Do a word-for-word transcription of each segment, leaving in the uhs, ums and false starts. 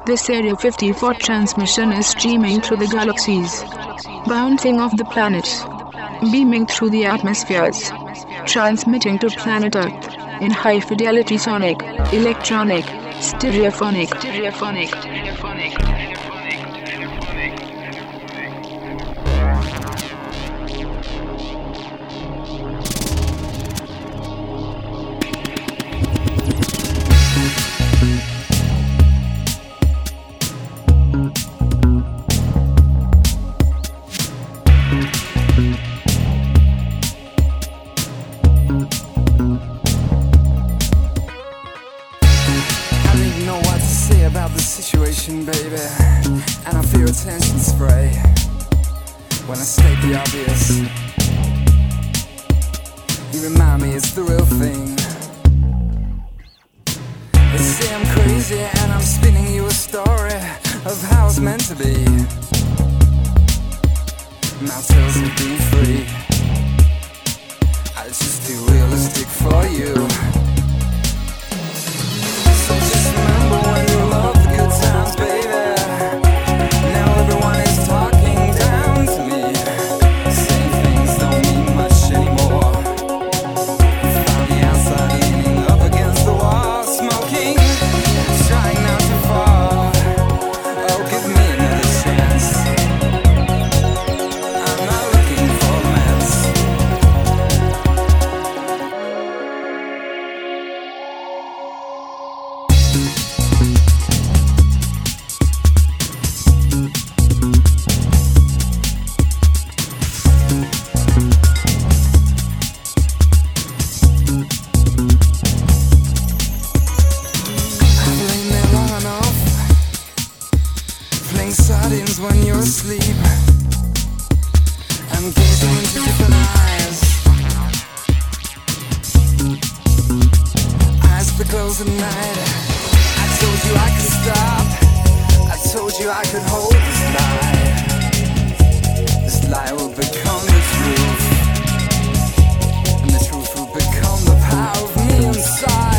This Area fifty-four transmission is streaming through the galaxies, bouncing off the planets, beaming through the atmospheres, transmitting to planet Earth in high-fidelity sonic, electronic, stereophonic, stereophonic, stereophonic. About the situation, baby, and I feel attention spray when I state the obvious. You remind me it's the real thing. They say I'm crazy and I'm spinning you a story of how it's meant to be. Mouth tells me being free. I just too realistic for you. So just remember when you love the good times, baby. Now everyone is talking down to me, saying things don't mean much anymore. Found the outside leaning up against the wall, smoking, trying not to fall. Oh, give me another chance. I'm not looking for romance. I've lain there long enough, playing sardines when you're asleep. I'm gazing into different eyes, eyes that close at night. I told you I could stop, I told you I could hold this lie. This lie will become the truth, and the truth will become the power of me inside.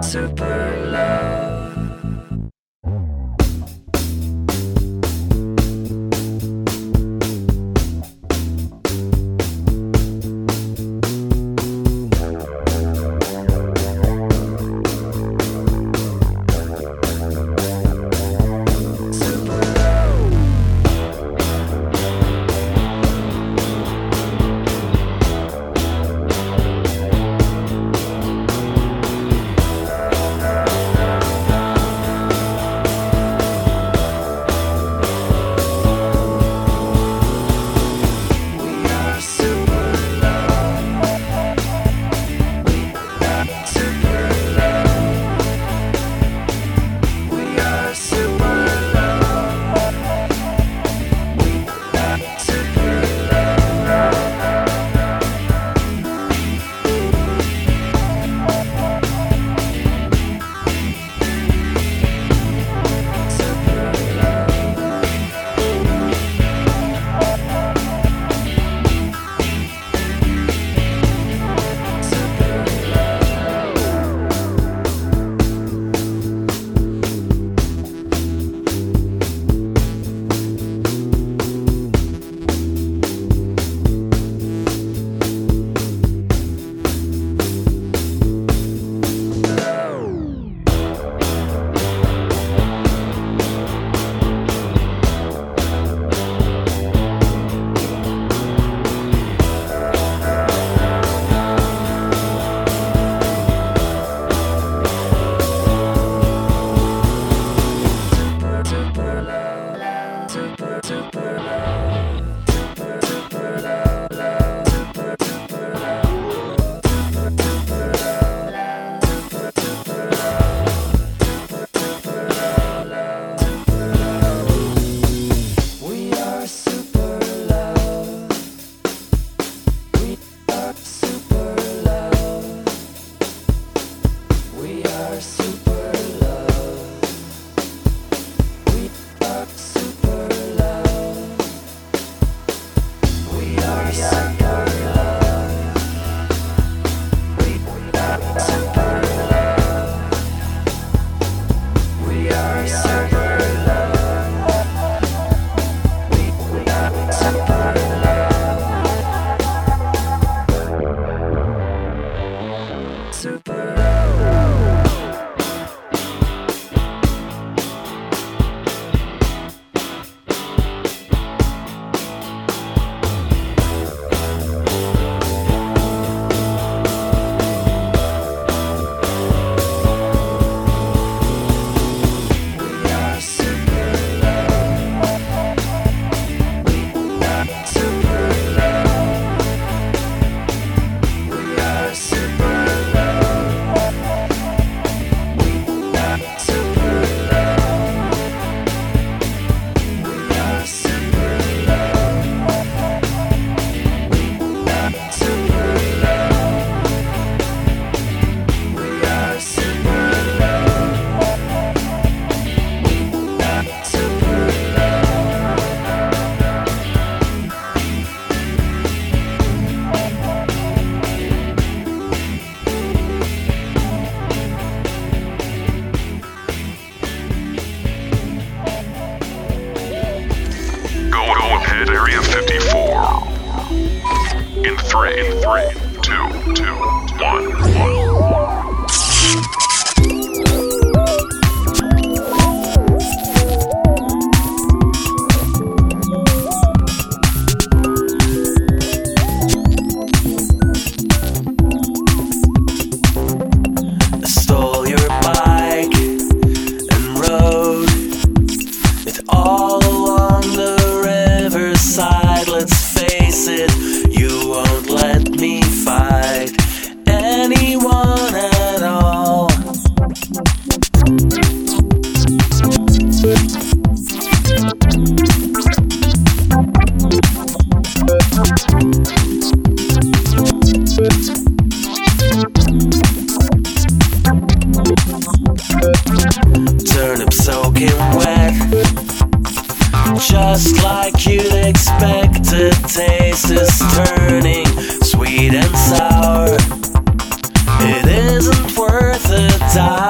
Just like you'd expect, the taste is turning sweet and sour. It isn't worth the time.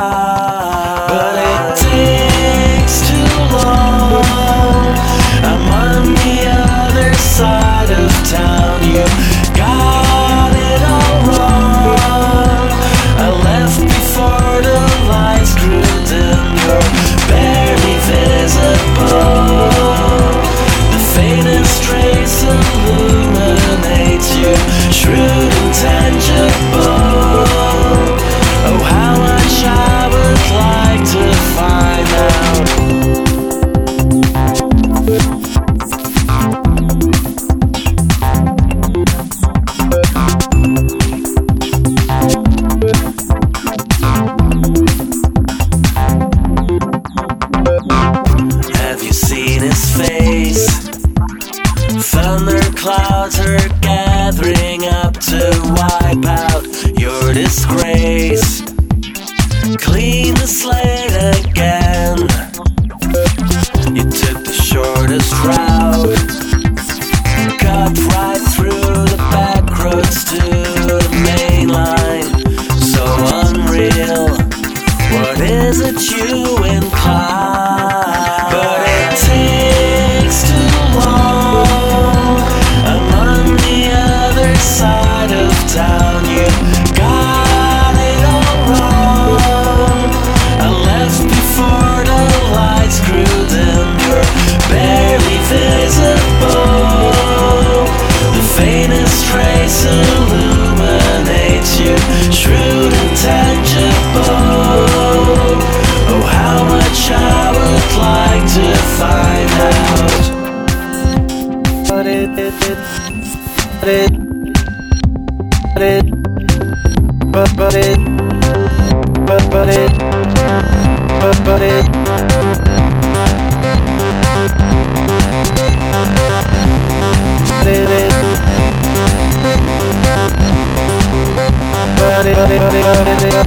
thunder clouds are gathering up to wipe out your disgrace. Clean the slate again. You took the shortest route, cut right through the back roads to the main line. So unreal, what is it you incline? But it takes too long. I'm on the other side of town. You got it all wrong. I left before the lights grew dim. You're barely visible. The faintest trace illuminates you, shrewd and tangible. Oh, how much I would like to find out. But it, it, it, but it, but it, but but it, but but it, but but it. But it, but it, but it, but it, but it.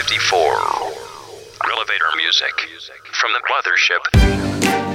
fifty-four. Elevator music from the mothership.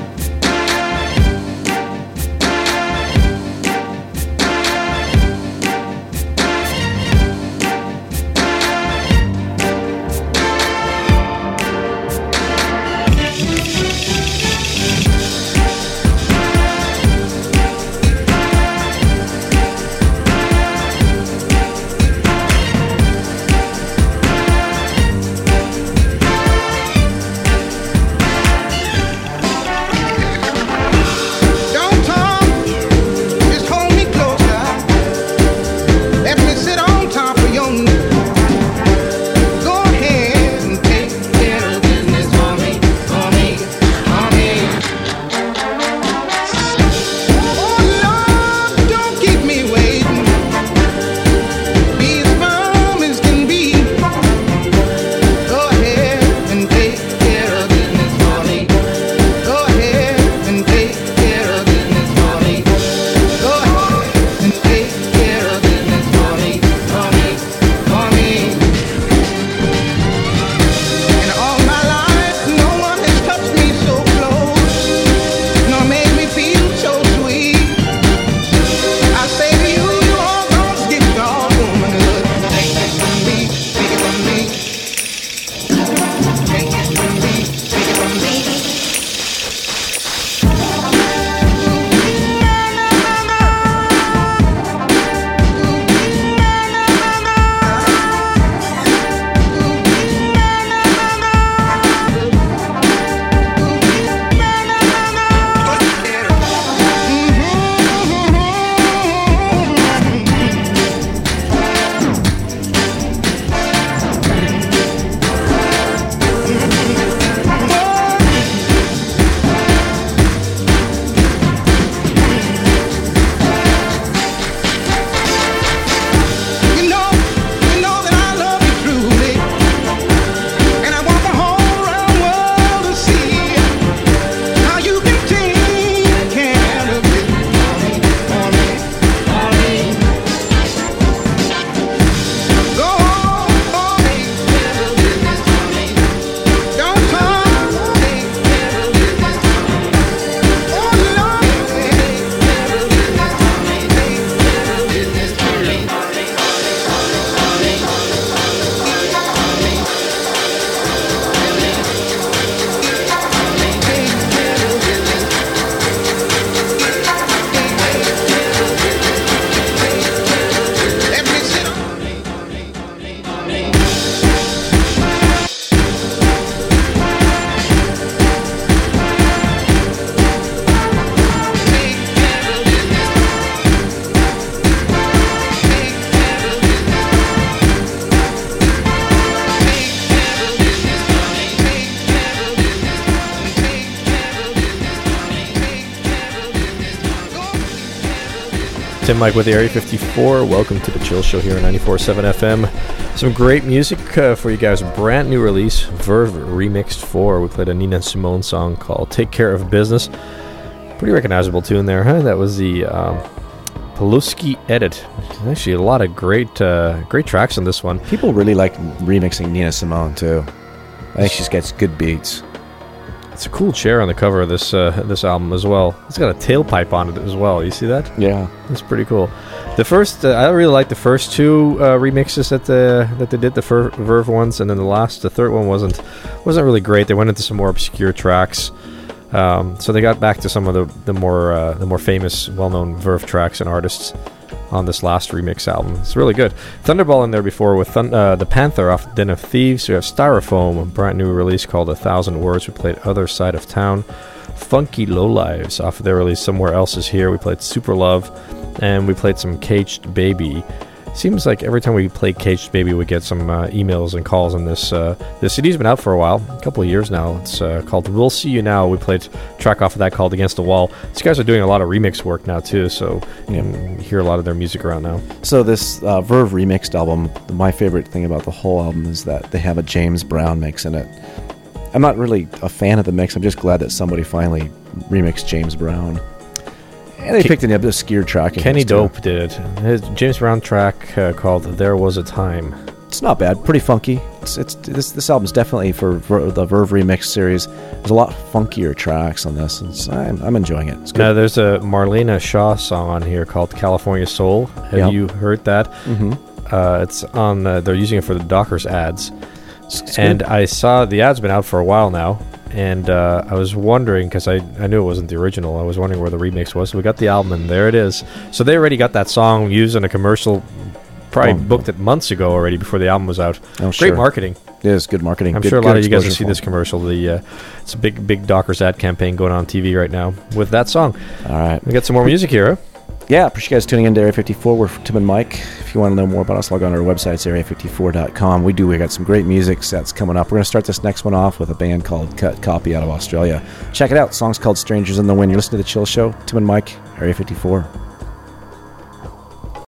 Tim Mike with the Area fifty-four. Welcome to the Chill Show here on ninety-four point seven F M. Some great music uh, for you guys. Brand new release, Verve Remixed four. We played a Nina Simone song called Take Care of Business. Pretty recognizable tune there, huh? That was the um, Pulaski edit. Actually, a lot of great uh, great tracks on this one. People really like remixing Nina Simone, too. I think she gets good beats. It's a cool chair on the cover of this uh, this album as well. It's got a tailpipe on it as well. You see that? Yeah, that's pretty cool. The first, uh, I really like the first two uh, remixes that the that they did, the Ver- Verve ones, and then the last, the third one wasn't wasn't really great. They went into some more obscure tracks, um, so they got back to some of the the more uh, the more famous, well-known Verve tracks and artists on this last remix album. It's really good. Thunderball in there before with thun- uh, the Panther off Den of Thieves. We have Styrofoam, a brand new release called A Thousand Words. We played Other Side of Town. Funky Lowlives off of their release Somewhere Else Is Here. We played Super Love, and we played some Caged Baby. Seems like every time we play Caged Baby, we get some uh, emails and calls on this. Uh, the C D's been out for a while, a couple of years now. It's uh, called We'll See You Now. We played a track off of that called Against the Wall. These guys are doing a lot of remix work now, too, so you can hear a lot of their music around now. So this uh, Verve remixed album, my favorite thing about the whole album is that they have a James Brown mix in it. I'm not really a fan of the mix. I'm just glad that somebody finally remixed James Brown. And they Ke- picked an obscure track. Kenny Dope did it. His James Brown track uh, called There Was a Time. it's not bad. Pretty funky. It's it's this this album's definitely for Ver, the Verve Remix series. There's a lot funkier tracks on this, and it's, I'm, I'm enjoying it. It's good. Now, there's a Marlena Shaw song on here called California Soul. Have Yep. you heard that? Mm-hmm. Uh, it's on. Uh, they're using it for the Dockers ads, It's, it's and good. I saw the ad's been out for a while now, and uh, I was wondering because I, I knew it wasn't the original. I was wondering where the remix was. So we got the album, and there it is. So they already got that song used in a commercial. Probably Oh, booked it months ago already before the album was out. Oh, Great sure. marketing. It is good marketing. I'm Good- sure a good lot of you guys have exposure seen for this them. commercial. The uh, it's a big big Dockers ad campaign going on T V right now with that song. All right. We got some more music here. Huh? Yeah, appreciate you guys tuning in to Area fifty-four. We're Tim and Mike. If you want to know more about us, log on to our website, it's area fifty-four dot com. We do. We got some great music sets coming up. We're going to start this next one off with a band called Cut Copy out of Australia. Check it out. The song's called Strangers in the Wind. You're listening to The Chill Show. Tim and Mike, Area fifty-four.